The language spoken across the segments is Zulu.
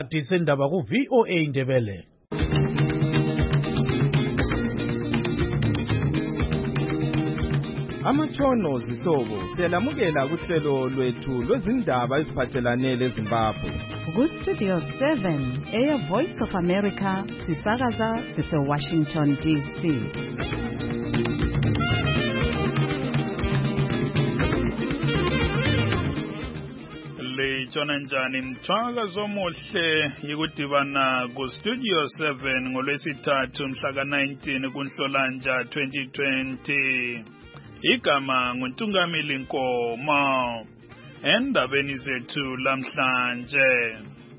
Disendaba ku VOA Indebele. Amatshono zihlobo siyalamukela kuhlelo lwethu lwezindaba eziphathelane leZimbabwe. Ku Studio 7 Air Voice of America sisakaza sise Washington DC. Lejona njani mthwakazo omuhle yikudibana ku Studio 7 ngolwesithathu mhla ka-19 kuNhlolanja 2020. Igama nguNtungamili Nkomo. Endabeni zethu lamhlanje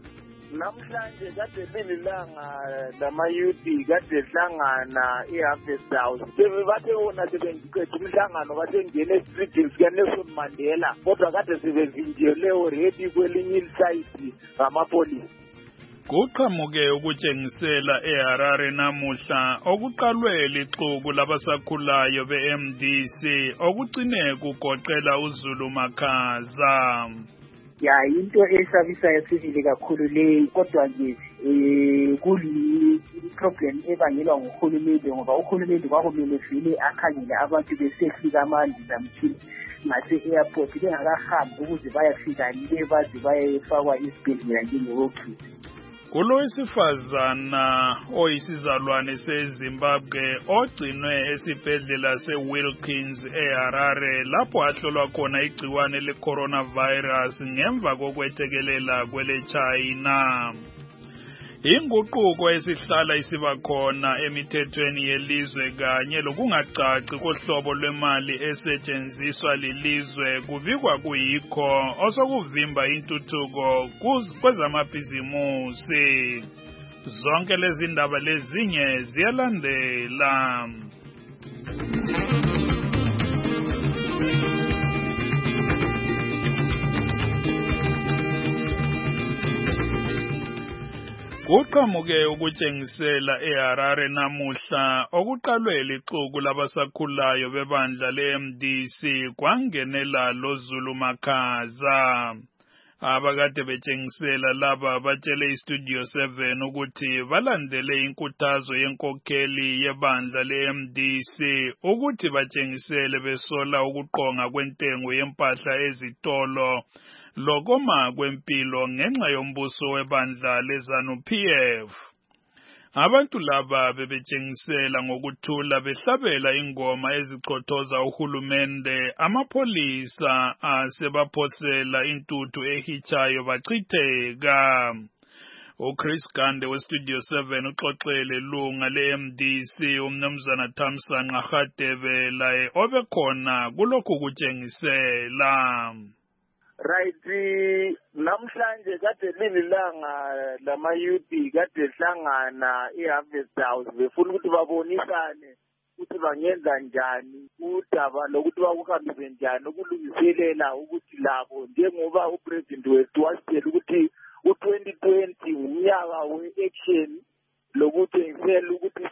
kade lilanga lamayuthi kade hlangana eHarvest House bathe wona sebengiqeda umhlangano batengena eStreet sikaNelson Mandela kodwa kade sebevinjelwe already kwelinye isayidi ngamapolisi. Kuqhamuke ukutshengisela eHarare namuhla okuqalwe lixuku labasakhulayo beMDC okugcine kugoqela uZulu Makhaza. Ya into esabisayo sivile kakhulu le kodwa nje problem ebangelwa nguhulumende ngoba uhulumende kwakumele vele akhangele abantu besefika amandla zamthini ngase-airport bengakahambi ukuze bayafika le baze bayefakwa isibhedlela njengewokhisi. Kulowesifazana oyisizalwane seZimbabwe ogcinwe esibhedlela seWilkins eHarare lapho ahlolwa khona igciwane le-coronavirus ngemva kokwethekelela kwele-China. Inguquko esihlala isiba khona emithethweni yelizwe kanye lokungacaci kohlobo lwemali esetshenziswa lilizwe kubikwa kuyikho osokuvimba intuthuko kwezamabhizimusi. Zonke lezi ndaba lezinye ziyalandela. Kuqhamuke ukutshengisela eHarare namuhla okuqalwe lixuku labasakhulayo bebandla leMDC kwangenela loZulu Makhaza. Abakade betshengisela laba batshele iStudio 7 ukuthi balandele inkuthazo yenkokheli yebandla leMDC ukuthi batshengisele besola ukuqonga kwentengo yempahla ezitolo lokoma kwempilo ngenxa yombuso webandla leZANU-PF. Abantu laba bebetshengisela ngokuthula behlabela ingoma ezichothoza uhulumende, amapolisa asebaphosela intuthu ehitshayo bachitheka. uChris Gande weStudio 7 uxoxele lunga leMDC umnumzana Thamsanqa Radebe laye obekhona kulokhu kutshengisela. Right, namhlanje kade lilanga lamayuthi kade hlangana eHarvest House befuna ukuthi babonisane ukuthi bangenza njani udaba lokuthi bakuhambise njani ukulungiselela ukuthi labo njengoba upresident wethu wasitshela ukuthi u2020 umnyaka we-action lokuthengisela ukuthi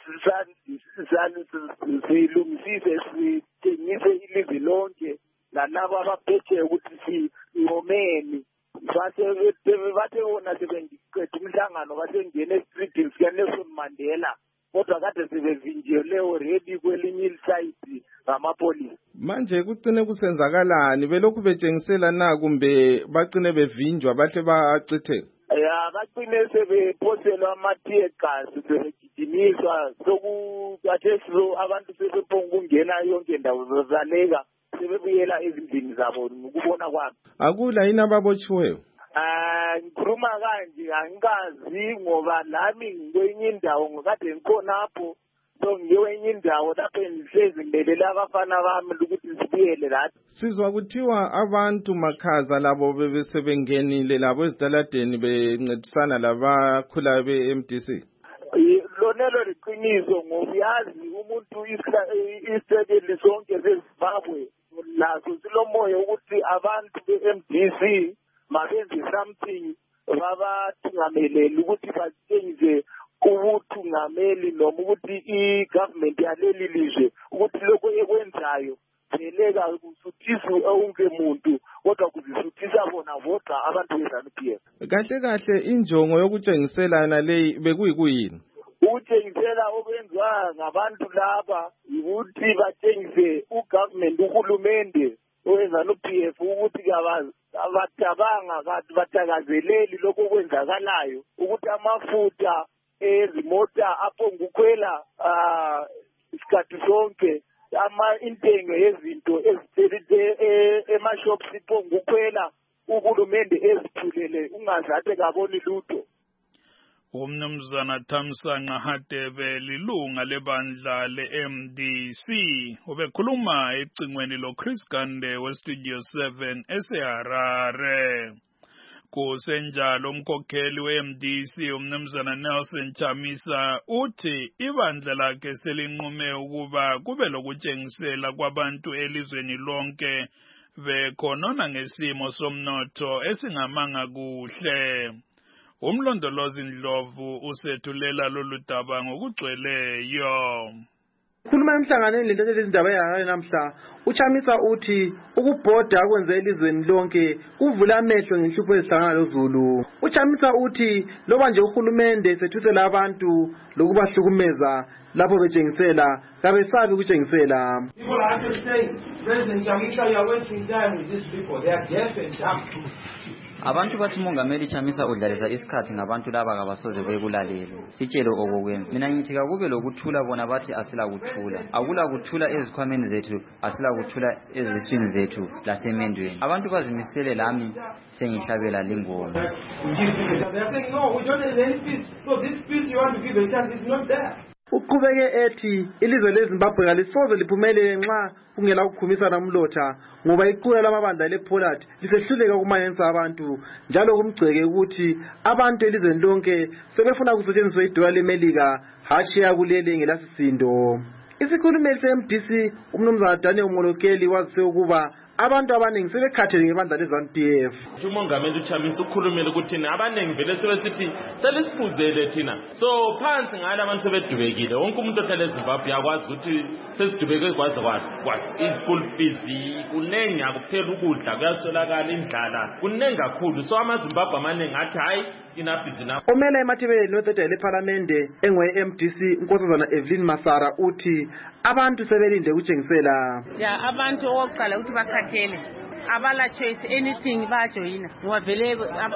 silungisise sithengise ilizwe lonke lalabo abaphethe ukuthi siyomeni bathe wona sebengiqeda umhlangano basengena eStreet sikaNelson Mandela kodwa kade sebevinjelwe already kwelinye isayidi ngamapolisi. Manje kucine kusenzakalani belokhu betshengisela na kumbe bacine bevinjwa bahle bachitheka? Ya bacine sebephoselwa ama-tear gas sebegijimiswa sokubathe abantu sebephonga ukungena yonke ndawo bevaleka sebebuyela ezindlini zabo ngokubona kwami. Akula yini ababotshiweyo? Ngikhuluma kanje angikazi ngoba lami ngikwenye indawo ngokade ngikhonapho so ngikwenye indawo lapho ngihlezi ngimelela abafana bami ukuthi sibuyele lapho. Sizwa kuthiwa abantu Makhaza labo bebesebengenile labo ezitaladeni bencedisana labakhulayo beMDC. Lonelo liqiniso ngokuyazi umuntu isekeli sonke seZimbabwe lazo silomoya ukuthi abantu beMDC mabenze something babathungamelele ukuthi batshengise ubuthungameli noma ukuthi i-government yaleli lizwe ukuthi lokho ekwenzayo veleka kusuthisa wonke muntu kodwa kuzisuthisa bona vodwa abantu be-ZANU-PF. Kahle kahle injongo yokutshengiselana leyi bekuyikuyini? Ukutshengisela okwenziwa ngabantu laba yikuthi batshengise ugovernment, uhulumende we-ZANU-PF ukuthi abatabanga batakazeleli lokho kwenzakalayo, ukuthi amafutha ezimota aphongukhwela isikhathi sonke, intengo yezinto ezithelite emashops iphongukhwela, uhulumende ezithulele ungazathe kaboni lutho. Umnumzana Thamsanqa Hadebe lilunga lebandla le-MDC ubekhuluma ecingweni lo-Chris Gande we-Studio 7 eseHarare. Kusenjalo umkhokheli we-MDC umnumzana Nelson Chamisa uthi ibandla lakhe selinqume ukuba kube lokutshengisela kwabantu elizweni lonke bekhonona ngesimo somnotho esingamanga kuhle. Umlondolozi Ndlovu usethulela lolu daba ngokugcweleyo. Khuluma emhlanganweni lento lezindaba eHarare namhla, uChamisa uthi ukubhoda kwenze elizweni lonke kuvula amehlo ngenhlupho ezihlangana loZulu. uChamisa uthi loba nje uhulumende sethusela abantu lokubahlukumeza lapho betshengisela kabesabi ukutshengisela. People are just saying, President Chamisa, you are wasting time with these people. They are deaf and dumb. Abantu bathi umongameli Chamisa udlalisa isikhathi ngabantu laba kabasoze bekulalela. Sitshelo okokwenza. Mina ngithi akube lokuthula bona bathi asila kuthula. Akula kuthula ezikhwameni zethu, asila kuthula eziswini zethu lasemendweni. Abantu bazimisele lami sengihlabela lingoma. They are saying, no, we don't have any peace. So this peace you want to give a chance is not there. Uqhubeke ethi ilizwe leZimbabwe kalisoze liphumelele nxa kungela ukukhumisana umlotha ngoba iqula lamabandla lePoland lisehluleka ukumanyanisa abantu njalo kumgceke ukuthi abantu elizweni lonke sebefuna kusetshenziswa idola leMelika hatshi yakuleli ngelasisindo. Isikhulumeli se-MDC umnumzana Daniel Molokeli wazise ukuba abantu abaningi sebekhathele ngebandla leZANU-PF. Umongameli uChamisa ukhulumile ukuthi abaningi vele sebesithi selisifuzele thina. So phansi ngala abantu sebedubekile. Wonke umuntu ohlala eZimbabwe yakwazi ukuthi sesidubeke kwaze i-school fees kunengi akuphela ukudla kuyaswelakala indlala kunengi kakhulu. So amaZimbabwe amaningi athi hayi Omela emathebeleni wethetha lePhalamende engwe-MDC unkosazana Evelyn Masara uthi abantu sebelinde ukutshengisela. Ya abantu oqala ukuthi bakhathele abala choice anything bajoyina ngoba vele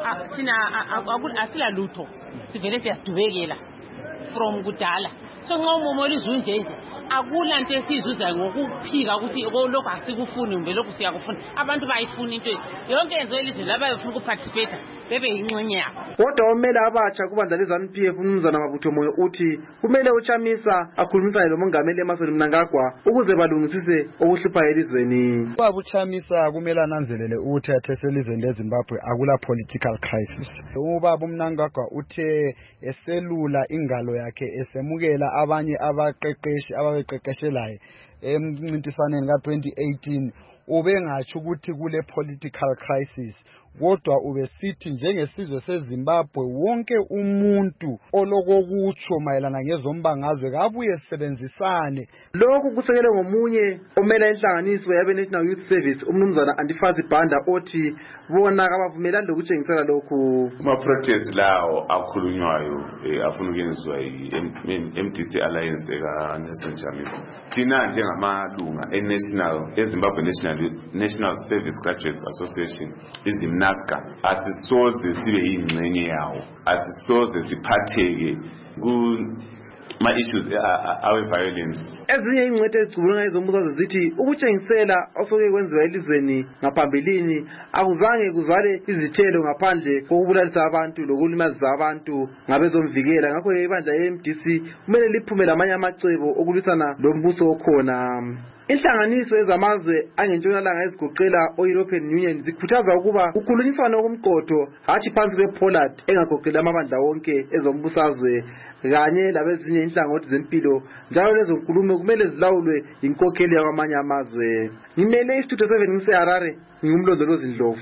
thina asila lutho sivele siyadubekela from kudala. So nxa umomoli izunje akula nto esizuza ngokuphika ukuthi lokho asikufuni mbe lokho siyakufuna abantu bayifuna into yonke yenzo elizwe laba befuna ukuparticipate bebe yingxenye yabo. Kodwa omela abatsha kubandla leZANU-PF umnumzana Mabutho Moyo uthi kumele uChamisa akhulumisane lomongameli Emmerson Mnangagwa ukuze balungisise okuhlupha elizweni. Ubaba uChamisa kumele ananzelele ukuthi elizweni leZimbabwe akula political crisis. Ubaba uMnangagwa uthe eselula ingalo yakhe esemukela abanye abaqeqeshi ababeqeqeshelayo emncintiswaneni ka-2018 ubengatsho ukuthi kule political crisis. Kodwa ubesithi njengesizwe seZimbabwe wonke umuntu olokokutsho mayelana ngezombangazwe kabuye sisebenzisane. Lokhu kusekele ngomunye omela inhlanganiso yabe National Youth Service umnumzana Antifazi Banda othi bona kabavumelani lokutshengisela lokhu. Ama-practice lawo akhulunywayo afuna ukwenziwa i-MDC Alliance eka-Nelson Chamisa. Thina njengamalunga eZimbabwe National Service Graduates Association NASCA asisoze sibe yingxenye yawo asisoze siphatheke ma-issues awe-violence. Ezinye ingcwethe ezicubulunga ezombusazwe zithi ukutshengisela osoke kwenziwa elizweni ngaphambilini akuzange kuzale izithelo ngaphandle kokubulalisa abantu lokulimazisa abantu ngabezomvikela. Ngakho ibandla le-MDC kumele liphume lamanye amacebo okulwisana lombuso okhona. Inhlanganiso ezamazwe angentshonalanga ezigoqela o-European Union zikhuthaza ukuba kukhulunyiswane okumqotho hatshi phansi kwePoland engagoqela amabandla wonke ezombusazwe kanye labezinye inhlangothi zempilo njalo lezo nkulumo kumele zilawulwe inkokheli yakwamanye amazwe. Ngimele iStudio 7 ngiseHarare ngumlondolozi Ndlovu.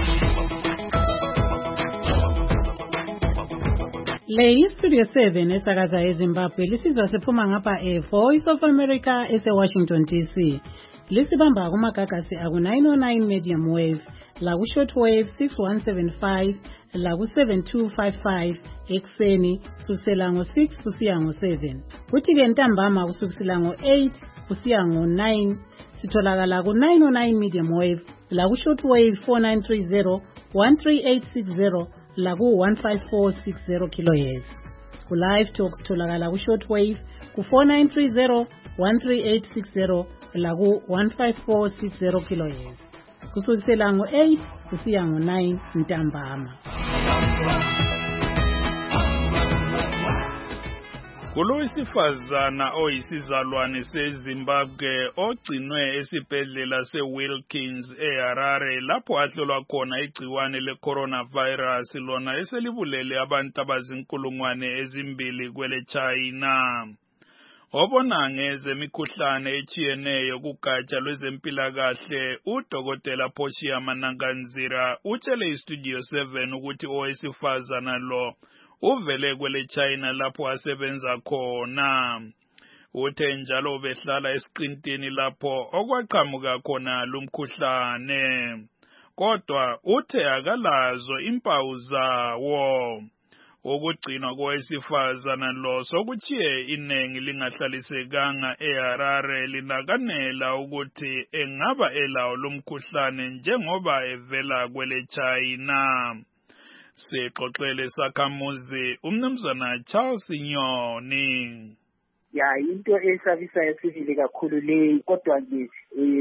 Le iStudio 7 esakaza eZimbabwe lisizwa sephuma ngapha Voice of America eseWashington DC. Lisibamba kumagagasi aku 909 medium wave la ku-shortwave 6175 la ku-7255 ekuseni kusukela ngo-6 kusiya ngo-7. Kuthi-ke ntambama kusukela ngo-8 kusiya ngo-9 sitholakala ku-909 medium wave la ku-shortwave 4930 13860 la ku-15460 kilohertz. Ku-live talk sitholakala ku-shortwave ku-4930 13860 la ku-15460 kilohertz kusukela ngo-8 kusiya ngo-9 ntambama. Kulowesifazana oyisizalwane seZimbabwe ogcinwe esibhedlela seWilkins eHarare lapho ahlolwa khona igciwane le-coronavirus lona eselibulele abantu abazinkulungwane ezimbili kwele China. Obona ngezemikhuhlane etshiyeneyo kugatsha lwezempilakahle uDokotela Portia Mananganzira utshele iStudio 7 ukuthi owesifazana lo uvele kwele China lapho asebenza khona. Uthe njalo ubehlala esiqintini lapho okwaqhamuka khona lumkhuhlane. Kodwa uthe akalazo impawu zawo. Ukugcinwa kowesifazana lo sokuchiye inengi lingahlalisekanga eHarare linakanela ukuthi engaba elawo lumkhuhlane njengoba evela kwele China. Sixoxele sakhamuzi umnumzana Charles Nyoni. Ya into esabisayo sivile kakhulu le kodwa nje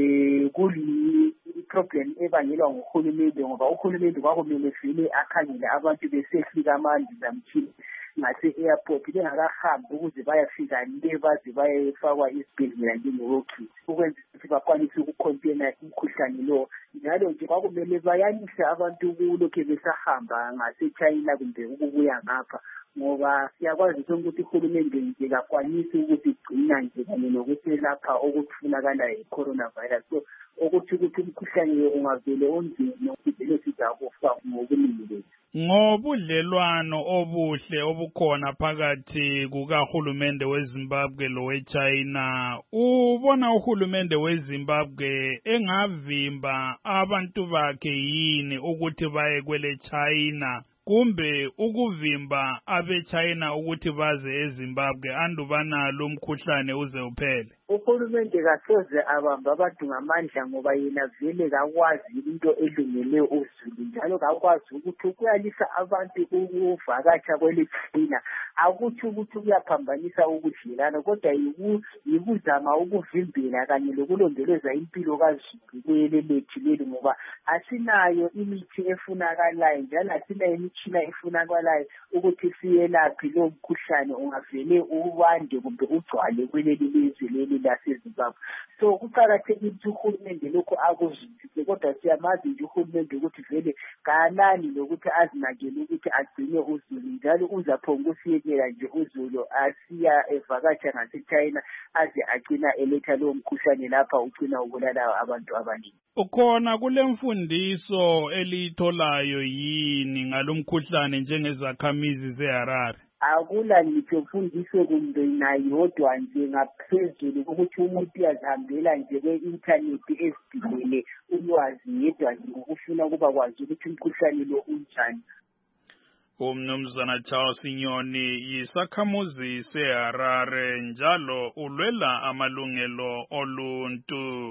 problem ebangelwa nguhulumende ngoba uhulumende kwakumele vele akhangele abantu besehlika amandla zamthini ngase-airport bengakahambi ukuze bayafika le baze bayefakwa isibhedlela njengeroki ukwenza ukuthi bakwanise ukukhonthena umkhuhlane lo. Njalo nje kwakumele bayanise abantu kulokhu besahamba ngase-China kumbe ukubuya ngapha ngoba siyakwazi ukuthi uhulumende nje kakwanisi ukuthi igcina nje kanye nokuthi lapha okufunakala i-coronavirus. So ukuthi umkhuhlane ungavele onzima ukuthi vele sizakufa ngobuningi. Ngobudlelwano obuhle obukhona phakathi kukahulumende weZimbabwe loweChina, ubona uhulumende weZimbabwe engavimba abantu bakhe yini ukuthi baye kwele China kumbe ukuvimba abeChina ukuthi baze eZimbabwe andubana lo mkhuhlane uze uphele? Uhulumende kasoze abamba abantu ngamandla ngoba yena vele kakwazi into elungele uzulu njalo kakwazi ukuthi ukuyalisa abantu ukuvakatsha kwele China akuthi ukuthi kuyaphambanisa ukudlelana kodwa yikuzama ukuvimbela kanye lokulondoloza impilo kazulu kwele lethu leli ngoba asinayo imithi efunakalayo njalo asinayo imitshina efunakalayo ukuthi siyelaphe lo mkhuhlane ungavele uwande kumbe ugcwale kweleli lizwe leli laseZimbabwe. So kuqakathekile ukuthi uhulumende lokho akuzwisise kodwa siyamazi nje uhulumende ukuthi vele kanani lokuthi azinakele ukuthi agcine uzulu njalo uzaphonga ukusiyekela nje uzulu asiya evakatsha ngase-China aze agcina eletha lowo mkhuhlane lapha ugcina ubulala abantu abaningi. Ukhona kule mfundiso eliyitholayo yini ngalomkhuhlane njengezakhamizi zeHarare? Akula ngitsho mfundiso kumbe nayodwa nje ngaphezulu ukuthi umuntu uyazihambela nje kwe-inthanethi ezibhilele ulwazi yedwa nje ngokufuna ukuba kwazi ukuthi umkhuhlane lo unjani. Umnumzana Charles Nyoni yisakhamuzi seHarare njalo ulwela amalungelo oluntu.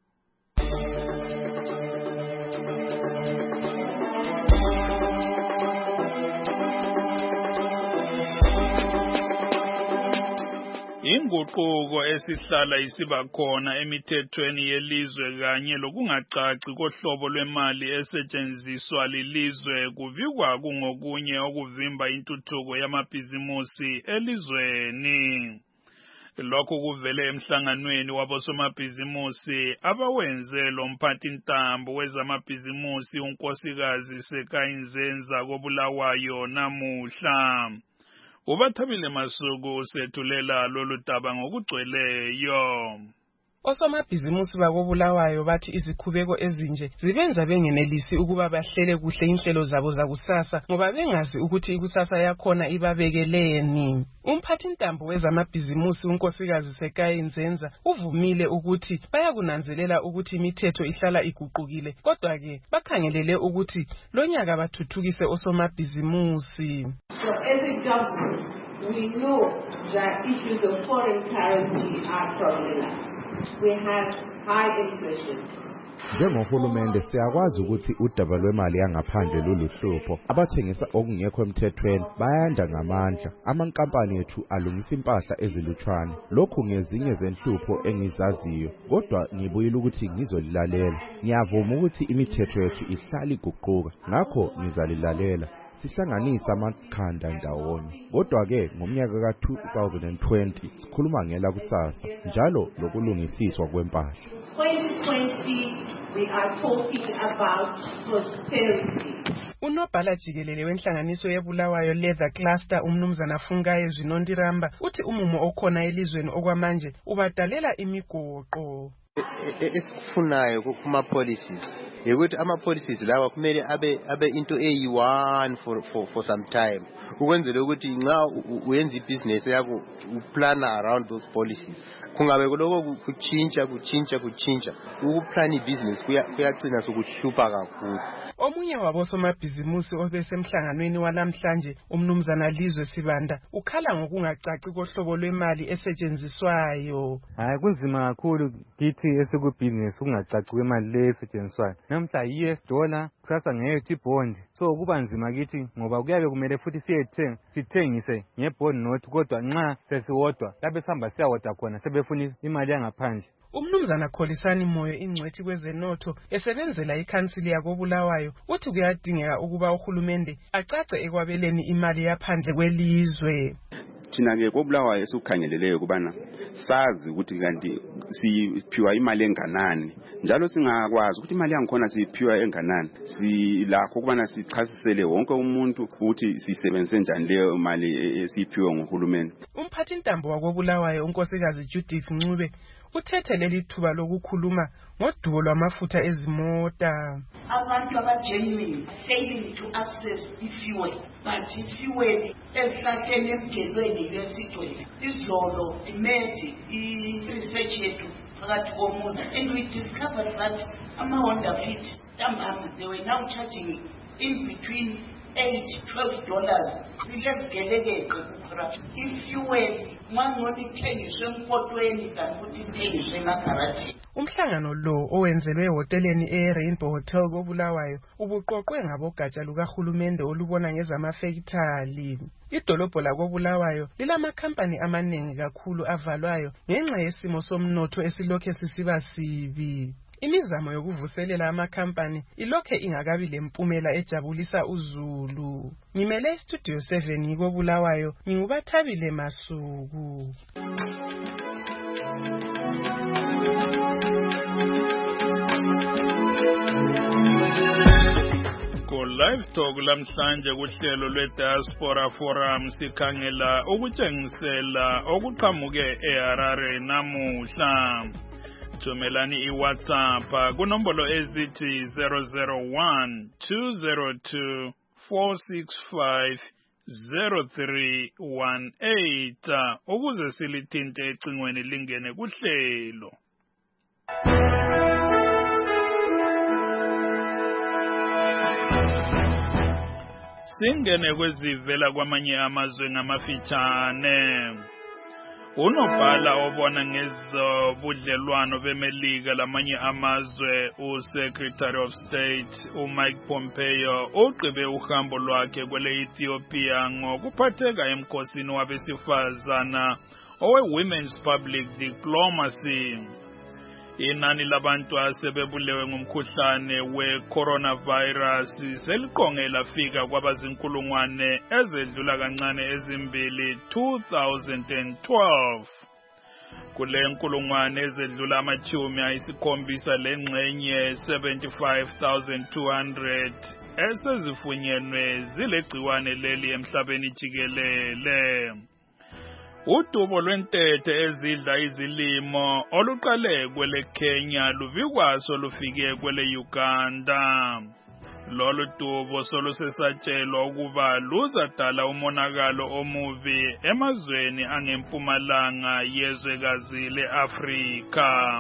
Inguquko esihlala isiba khona emithethweni yelizwe kanye lokungacaci kohlobo lwemali esetshenziswa lilizwe kuvikwa kungokunye okuvimba intuthuko yamabhizimusi elizweni. Lokhu kuvele emhlanganweni wabosomabhizimusi abawenze lo mphathintambo wezamabhizimusi unkosikazi Sekayinzenza koBulawayo namuhla. Ubathabile Masuku usethulela lolu daba ngokugcweleyo. Osomabhizimusi bakobulawayo bathi izikhubeko ezinje zibenza bengenelisi ukuba bahlele kuhle inhlelo zabo zakusasa ngoba bengazi ukuthi ikusasa yakhona ibabekeleni. Umphathintambo wezamabhizimusi unkosikazi Sekayi Nzenza uvumile ukuthi bayakunanzelela ukuthi imithetho ihlala iguqukile, kodwa ke bakhangelele ukuthi lonyaka bathuthukise osomabhizimusi. So as a government, we know that issues of foreign currency are problematic. We have high inflation. Njengohulumende siyakwazi ukuthi udaba lwemali yangaphandle loluhlupho. Abathengisa okungekho emthethweni bayanda ngamandla. Amankampani ethu alungisa impahla ezilutshwane. Lokhu ngezinye zenhlupho engizaziyo, kodwa ngibuyile ukuthi ngizolilalela. Ngiyavuma ukuthi imithetho yethu ihlala iguquka, ngakho ngizalilalela. Sihlanganisa amakhanda ndawonye. Kodwa ke ngomnyaka ka-2020 sikhuluma ngela kusasa njalo lokulungisiswa kwempahla. 2020 we are talking about prosperity. Unobhala jikelele wenhlanganiso yebulawayo Leather Cluster umnumzana Fungaye Zinondiramba uthi umumo okhona elizweni okwamanje ubadalela imigoqo. Esikufunayo kuma policies ukuthi ama policies lawa kumele abe into eyi-one for some time ukwenzela ukuthi nxa uyenza ibusiness yakho uplana around those policies. Kungabe lokho kuchintsha ukuplana ibusiness kuyagcina sokuhlupha kakhulu. Omunye wabosomabhizimusi obesemhlanganweni walamhlanje umnumzana Lizwe Sibanda ukhala ngokungacaci kohlobo lwemali esetshenziswayo. Hayi kunzima kakhulu kithi esikubusiness ukungacaci kwemali lesetshenziswayo. Namhla US dollar kusasa nge bond. So kuba nzima kithi ngoba kuyabe kumele futhi sithengise ngebond note kodwa nxa sesiwodwa labe sihamba siyawodwa khona sebefuna imali yangaphandle. Umnumzana Kholisani Moyo ingcwethi kwezenotho esebenzela ikhansili yakobulawayo uthi kuyadingeka ukuba uhulumende acace ekwabeleni imali yaphandle kwelizwe. Thina ke kobulawayo esikukhangeleleyo kubana sazi ukuthi kanti siphiwa imali enganani njalo singakwazi ukuthi imali yangikhona siphiwa enganani silakho kubana sichasisele wonke umuntu ukuthi sisebenze njani leyo mali esiphiwe nguhulumende. Umphathintambo wakobulawayo unkosikazi Judith Ncube uthethe leli thuba lokukhuluma ngodubo lwamafutha ezimota. Abantu abagenuine failing to access i-fuel, but i-fuel esihlahleni emgelweni lwesigcwele. Izolo imedi i-research yethu phakathi komuzi and we discovered that ama-Honda Fit ntambama they were now charging in between $8-12. Silezigelekeqe ku-corruption. Ifuel mangoni ithengiswe emkotweni kanti ukuthi ithengiswe emagaraji. Umhlangano lo owenzelwe ehoteleni e-Rainbow Hotel kobulawayo ubuqoqwe ngabogatsha lukahulumende olubona ngezamafekithali. Idolobho lakobulawayo lilamakhampani amaningi kakhulu avalwayo ngenxa yesimo somnotho esilokhe sisiba sibi. Imizamo yokuvuselela amakhampani ilokhe ingakabi lempumela ejabulisa uzulu. Ngimele Studio 7 ngikobulawayo ngingubathabile Masuku. Live Talk lamhlanje kuhlelo lwe-Diaspora Forum sikhangela ukutshengisela okuqhamuke eHarare namuhla. Thumelani iWhatsApp kunombolo ezithi 001-202-465-0318 ukuze silithinte ecingweni lingene kuhlelo. Singene kwezivela kwamanye amazwe ngamafitshane. Unobhala obona ngezobudlelwano bemelika lamanye amazwe uSecretary of State uMike Pompeo ugqibe uhambo lwakhe kwele Ethiopia ngokuphatheka emkhosini wabesifazana owe-Women's Public Diplomacy. Inani labantu asebebulewe ngumkhuhlane we-coronavirus seliqonge lafika kwabazinkulungwane ezedlula kancane ezimbili 2012. Kule nkulungwane ezedlula amachumi ayisikhombisa lengxenye 75,200 esezifunyenwe zilegciwane leli emhlabeni jikelele. Udubo lwentethe ezidla izilimo oluqale kwele Kenya luvikwaso lufike kwele Uganda. Lolu dubo solusesatshelwa ukuba luzadala umonakalo omubi emazweni angempumalanga yezwekazi le-Afrika.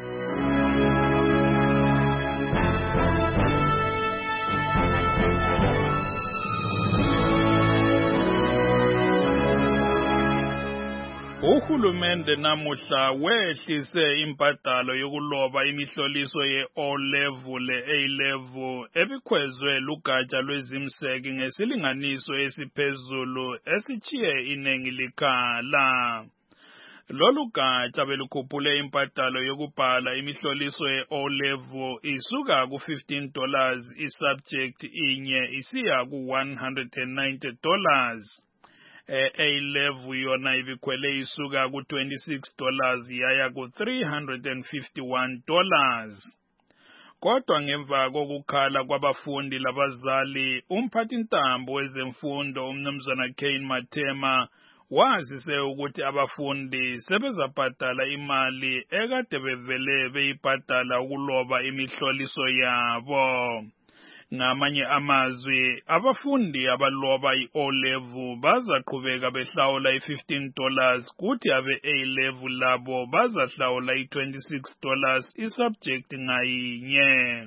Uhulumende namuhla wehlise imbadalo yokuloba imihloliso ye-O-level le-A-level ebikhwezwe lugatsha lwezimseki ngesilinganiso esiphezulu esichiye inengi likhala. Lolu gatsha belukhuphule imbadalo yokubhala imihloliso ye-O-level isuka ku$15 isubject inye isiya ku$190. A-level yona ibikhwele isuka ku$26 yaya ku$351. Kodwa ngemva kokukhala kwabafundi labazali, umphathintambo wezemfundo umnumzana Kane Matema wazise ukuthi abafundi sebezabhadala imali ekade bevele beyibhadala ukuloba imihloliso yabo. Ngamanye amazwi, abafundi abaloba i-O-level bazaqhubeka behlawula i$15 kuthi abe-A-level labo bazahlawula i$26 isubject ngayinye.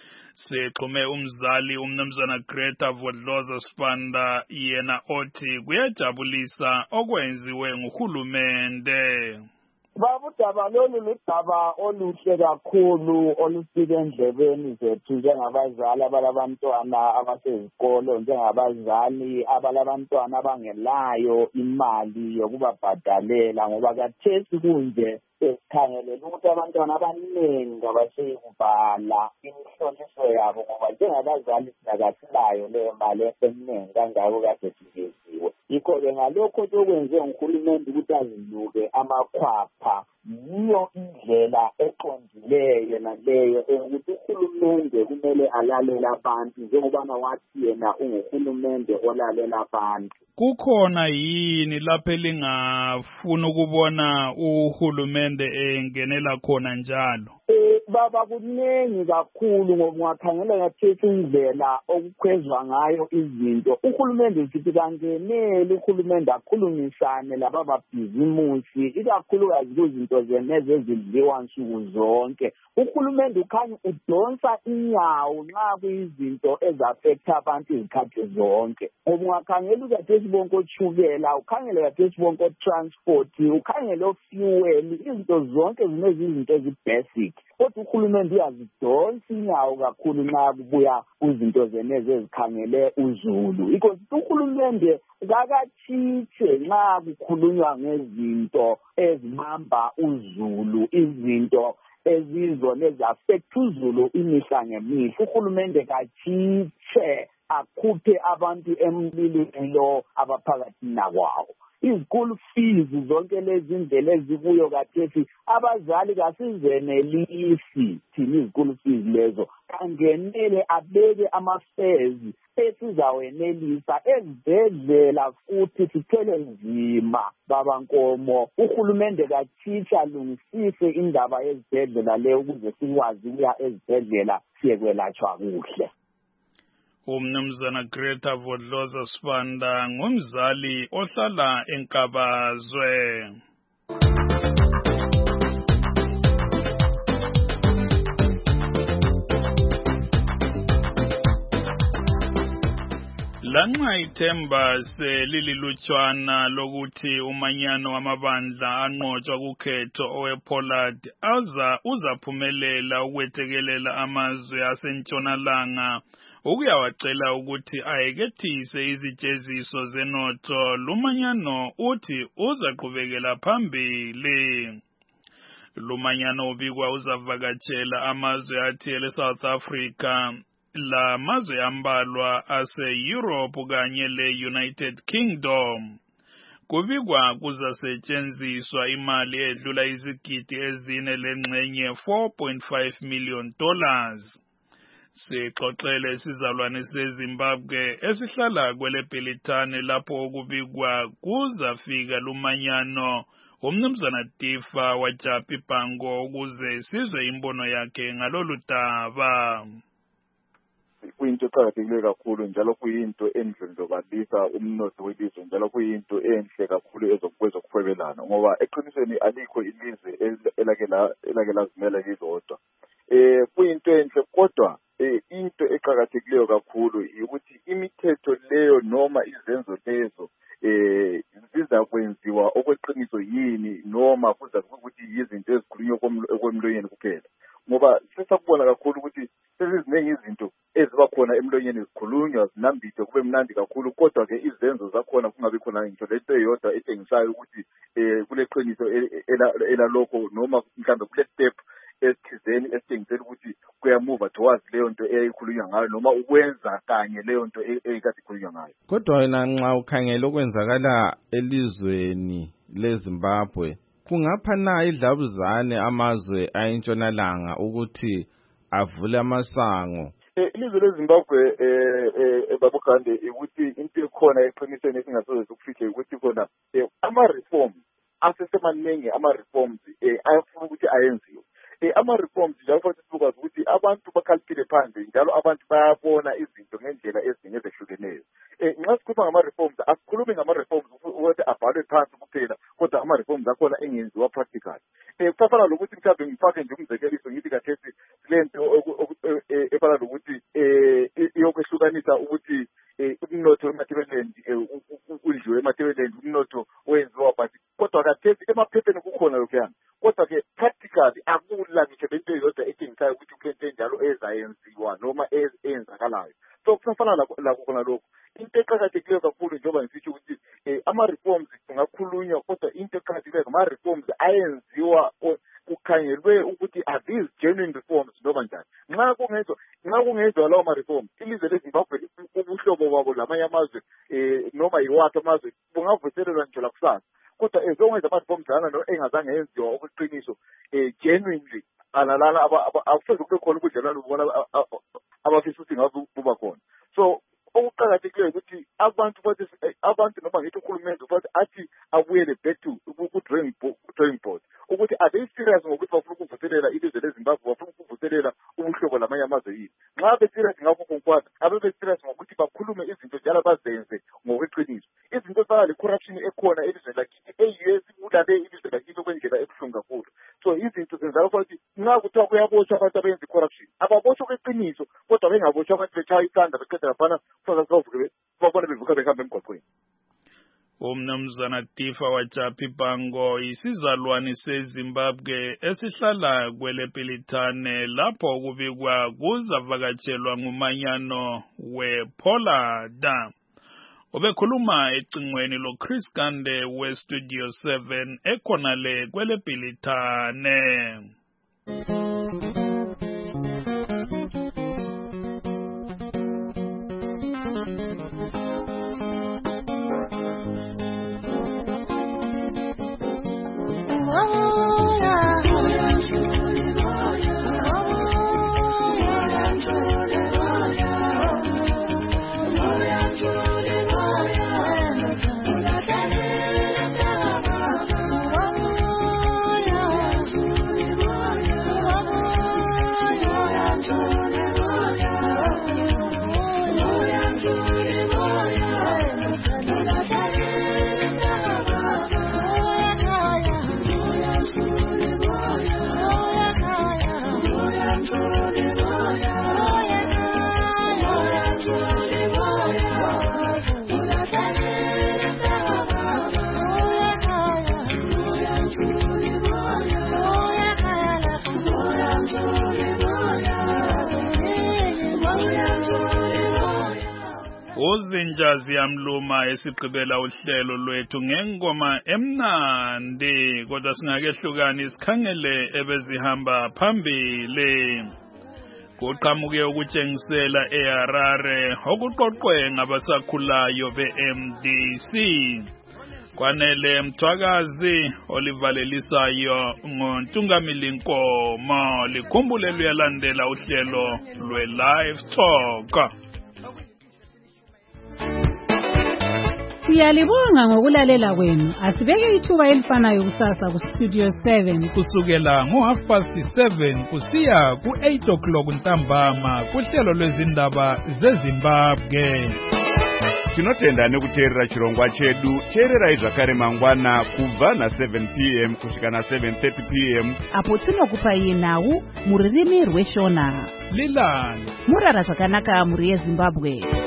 Sexhume umzali umnumzana Greta Vodloza Spanda yena othi kuyajabulisa okwenziwe nguhulumende. Babudaba lolu ludaba oluhle kakhulu olusike endlebeni zethu njengabazali abalabantwana abasezikolo, njengabazali abalabantwana abangelayo imali yokubabhadalela, ngoba kathesi kunje sikhangelela ukuthi abantwana abaningi abaseyikubhala imihloliso yabo, ngoba njengabazali sinakasilayo leyo mali eseningi kangako kade sigeziwe. Yikho-ke ngalokho okwenze nguhulumende ukuthi aziluke amakhwapha, yiyo indlela eqondileyo naleyo ukuthi uhulumende kumele alalele abantu njengobana wathi yena unguhulumende olalela abantu. Kukhona yini lapho elingafuna ukubona uhulumende engenela khona njalo? Baba kuningi kakhulu ngoba ungakhangela ngathethi indlela okukhwezwa ngayo izinto. Uhulumende sithi kangenele uhulumende akhulumisane laba babhizimusi ikakhulukazi kuzinto zeneze ezidliwa nsuku zonke. Uhulumende ukhanya udonsa inyawo nxa kuyizinto ezaffecta abantu izikhathi zonke. Ngoba ungakhangela ukathethi bonke otshukela, ukhangele kathethi bonke otransport, ukhangele ofuel, izinto zonke zinezi izinto ezibasic. Kodwa uhulumende uyazidonsa inyawo kakhulu nxa kubuya kuzinto zeneze ezikhangele uzulu. Yikho uhulumende kakatshitshe nxa kukhulunywa ngezinto ezibamba uzulu, izinto ezizona ezi-affecta uzulu imihla ngemihla. Uhulumende katshitshe akhuphe abantu emlilweni lo abaphakathi nakwawo. Izikulu fees zonke lezi indlela ezikuyo kathethi abazali kasizenelisi thina izikulu fees lezo, kangenele abeke ama-fares esizawenelisa ezibhedlela futhi sithele nzima babankomo. Uhulumende katshitsha alungisise indaba yezibhedlela leyo ukuze sikwazi ukuya ezibhedlela siyekwelatshwa kuhle. Umnumzana Greta Vodloza Spanda ngumzali ohlala eNkabazwe. Lanxa ithemba selililutshwana lokuthi umanyano wamabandla anqotshwa kukhetho owePollard uzaphumelela ukwethekelela amazwe asentshonalanga ukuyawacela ukuthi ayekethise izijeziso zenotho. Lumanyano uthi uzaqhubekela phambili. Lumanyano ubikwa uzavakatshela amazwe athile South Africa, la mazwe ambalwa ase-Europe kanye le-United Kingdom. Kubikwa kuzasetshenziswa imali edlula izigidi ezine lengxenye $4.5 million. Sixoxele isizalwane seZimbabwe esihlala kwele Bhilitane lapho kubikwa kuzafika lumanyano umnumzana Tifa waJapi Pango ukuze sizwe imbono yakhe ngalolu daba. Kuyinto eqakathekile kakhulu njalo kuyinto enhle ndobalisa umnotho welizwe njalo kuyinto enhle kakhulu ezokuhwebelana ngoba eqinisweni alikho ilizwe elake lazimela lilodwa. Kuyinto enhle kodwa into eqakathekileyo kakhulu ukuthi imithetho leyo noma izenzo lezo zizakwenziwa okweqiniso yini noma kuza ukuthi izinto ezikhulunywa kwemlonyeni kuphela ngoba sesakubona kakhulu ukuthi sezizinengi izinto eziba khona emlonyeni zikhulunywa zinambithe kube mnandi kakhulu kodwa ke izenzo zakhona kungabi khona into lento eyodwa ethengisayo ukuthi kuleqiniso elalokho noma mhlawumbe kule step esithizeni esithengisela ukuthi kuyamuva towards leyo nto eyikhulunywa ngayo noma ukwenza kanye leyo nto eyikade ikhulunywa ngayo. Kodwa wena nxa ukhangela okwenzakala elizweni leZimbabwe kungapha na idlabuzane amazwe ayintshonalanga ukuthi avule amasango? Ilizwe leZimbabwe babukande ukuthi into ekhona eqinisweni esingasoze sikufihle ukuthi khona ama-reforms asesemaningi ama-reforms ayafuna ukuthi ayenziwe. Ama-reforms njalo futhi sikwazi ukuthi abantu bakhalipile phandle njalo abantu bayabona izinto ngendlela ezinye ezehlukeneyo. Nxa sikhuluma ngama-reforms asikhulumi ngama-reforms ukuthi abhalwe phansi kuphela kodwa ama-reforms akhona engenziwa practical. Kufana lokuthi mhlawumbe ngifake nje umzekeliso ngithi kathesi lento efana lokuthi iyokwehlukanisa ukuthi umnotho eMatabeleland udliwe eMatabeleland umnotho owenziwa but kodwa kathesi emaphepheni kukhona lokhuyana kodwa ke practically akula ngisho lento eyodwa ethengisayo ukuthi kulento enjalo ezayenziwa noma eyenzakalayo. So kufana lakho khona lokho into eqakathekileyo kakhulu njengoba ngisitsho ukuthi ama-reforms kungakhulunywa kodwa into eqakathekileyo ama-reforms ayenziwa kukhangelwe ukuthi are these genuine reforms noma njani. Nxa kungenzwa lawo ma-reforms ilizwe leZimbabwe ubuhlobo babo lamanye amazwe noma yiwaphi amazwe bungavuselelwa nje lakusasa kodwa ezokwenza ama-reforms lana engazange yenziwa okweqiniso genuinely alalana akusoze kube khona ubudlelwano bubona abafisa ukuthi ngabe buba khona. So okuqakathekileyo ukuthi abantu noma ngithi uhulumende futhi athi abuyele back to ku-drawing board ukuthi are they serious ngokuthi bafuna ukuvuselela ilizwe leZimbabwe bafuna ukuvuselela ubuhlobo lamanye amazwe yini. Nxa be-serious ngakho konkwani abe be-serious ngokuthi bakhulume izinto njalo bazenze ngokweqiniso. Izinto zifana le-corruption ekhona elizweni lakithi e-US ibulale ilizwe lakithi okwendlela ebuhlungu kakhulu. So izinto zenzala ukuthi nxa kuthiwa kuyabotshwa abantu abenza i-corruption ababotshwa kweqiniso kodwa bengabotshwa abantu betshaya isanda beqeda laphana babone bevuka behamba emgwaqweni. Umnumzana Tifa waJapi Pango isizalwane seZimbabwe esihlala kwele Bhilitane lapho kubikwa kuzavakatshelwa ngumanyano wePollard. Ubekhuluma ecingweni loChris Gande weStudio 7 ekhonale kwele Bhilitane. Uzinja ziyamluma esigqibela uhlelo lwethu ngengoma emnandi kodwa singakehlukani sikhangele ebezihamba phambili. Kuqhamuke ukutshengisela eHarare okuqoqwe ngabasakhulayo beMDC. Kwanele Mthwakazi olivalelisayo ngoNtungamili Nkomo likhumbule luyalandela uhlelo lwe-Live Talk. Siyalibonga ngokulalela kwenu. Asibeke ithuba elifanayo kusasa ku Studio 7 kusukela ngo7:30 kusiya ku8 ntambama kuhlelo lwezindaba zeZimbabwe. Tinotenda nekuteerera chirongwa chedu. Teerera zvakare mangwana kubva na7 p.m. kusvika na7:30 p.m. apo tinokupai nhau mururimi rweShona. Lilani murara zvakanaka muri yeZimbabwe.